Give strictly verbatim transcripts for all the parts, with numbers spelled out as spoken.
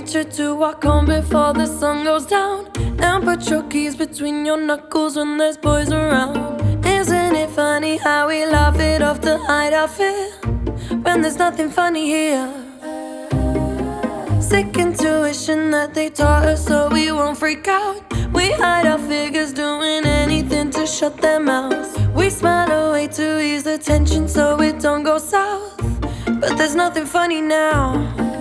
you to walk home before the sun goes down, and put your keys between your knuckles when there's boys around. Isn't it funny how we laugh it off to hide our fear when there's nothing funny here? Sick intuition that they taught us so we won't freak out. We hide our figures doing anything to shut their mouths. We smile away to ease the tension so it don't go south, but there's nothing funny now.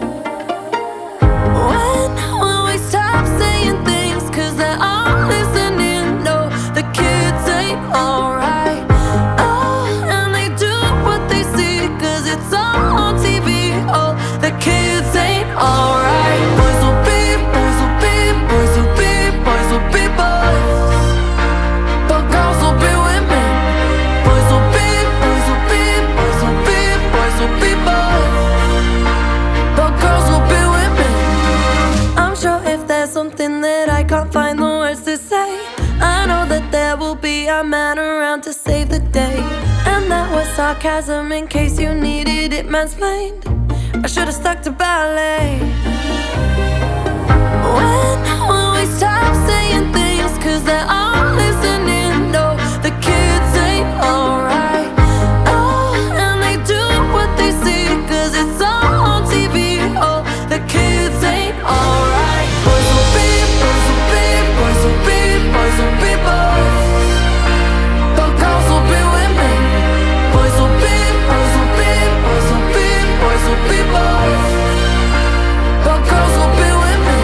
When will we stop saying things cause they're all listening? No, the kids ain't alright. Oh, and they do what they see cause it's all on T V. Oh, the kids ain't alright. Boys will be, boys will be, boys will be, boys will be boys, but girls will be women. Boys will be, boys will be, boys will be, boys will be boys, but girls will be women. I'm sure if there's something that I can't find the words to say, I know that there will be a man around to save the day. And that was sarcasm in case you needed it mansplained. I should've stuck to ballet. When will we stop saying things cause they're all listening? No, the kids ain't alright. Oh, and they do what they see cause it's all on T V. Oh, the kids ain't alright. Boys will be, boys will be, boys will be, boys will be boys, but girls will be women. Boys will be, boys will be, boys will be, boys will be boys, but girls will be women.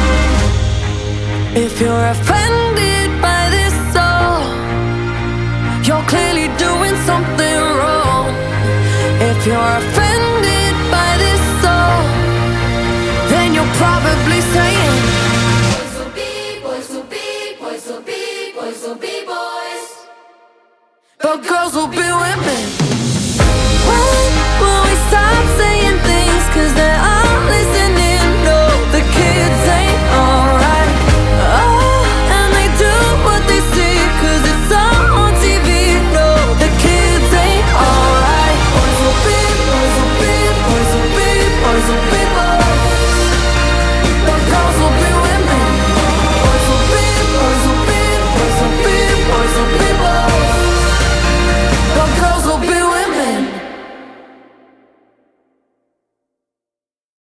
If you're offended by this song, you're clearly doing something wrong. If you're offended by this song, then you're probably saying boys will be, boys will be, boys will be, boys will be boys, but girls will be women.